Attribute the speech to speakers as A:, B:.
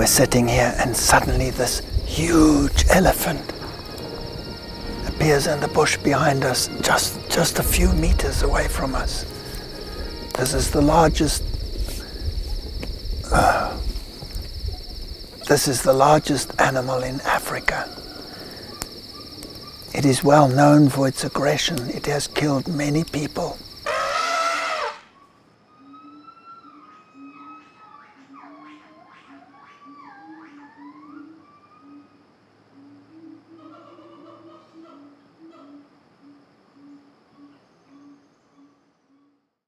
A: sitting here and suddenly this huge elephant appears in the bush behind us, just a few meters away from us. This is the largest animal in Africa. It is well known for its aggression. It has killed many people.